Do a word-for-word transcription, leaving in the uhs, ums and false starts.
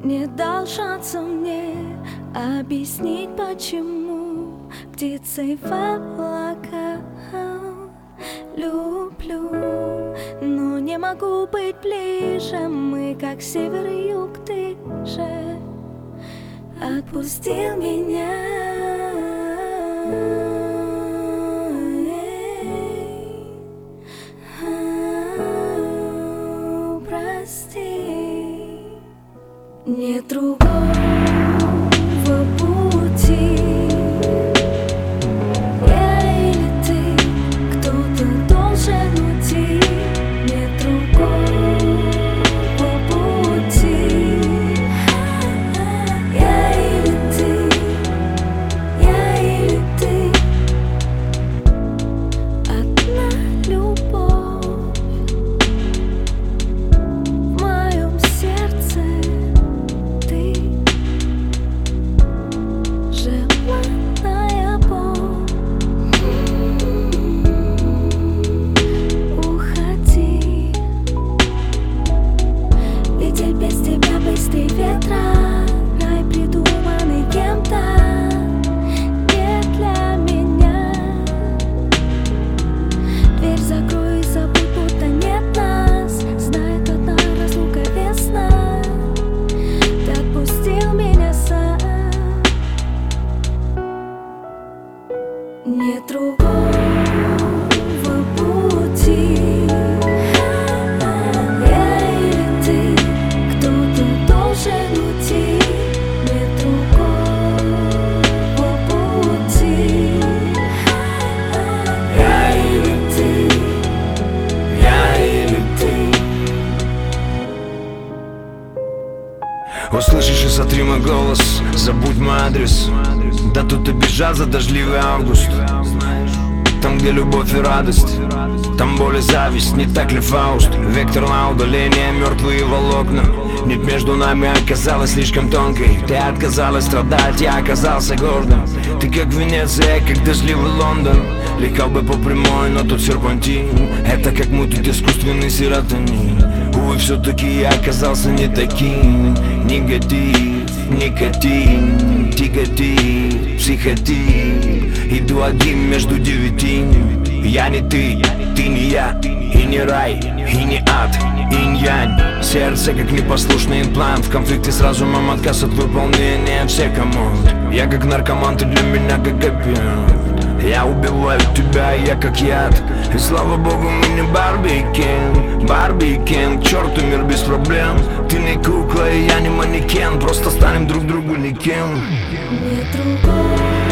Не дал шанса мне объяснить, почему птицей в облака люблю. Но не могу быть ближе, мы как север и юг, ты же отпустил меня. Нет другого пути. Я или ты, кто-то должен уйти. Нет другого пути. Я или ты, я или ты. Одна любовь в моем сердце. Быстрей ветра, рай придуманный кем-то, не для меня. Дверь закрой и забудь, будто нет нас. Знает одна разлука весна. Ты отпустил меня сам. Нет другого пути. Услышишь и сотри мой голос, забудь мой адрес. Да тут и бежать за дождливый август. Там, где любовь и радость, там боль и зависть, не так ли Фауст? Вектор на удаление, мертвые волокна. Нить между нами оказалась слишком тонкой. Ты отказалась страдать, я оказался гордым. Ты как Венеция, как дождливый Лондон. Летел бы по прямой, но тут серпантин. Это как мутит искусственный серотонин. Увы, все-таки я оказался не таким. Негатив, никотин, тяготит, психотип. Иду один между девяти. Я не ты, ты не я. И не рай, и не ад, инь-янь. Сердце как непослушный имплант. В конфликте с разумом, отказ от выполнения всех команд. Я как наркоман, ты для меня как опиат. Я убиваю тебя, я как яд. И слава богу, мы не Барби и Кен. Барби и Кен, к черту мир без проблем. Ты не кукла, и я не манекен. Просто станем друг другу никем. Нет другого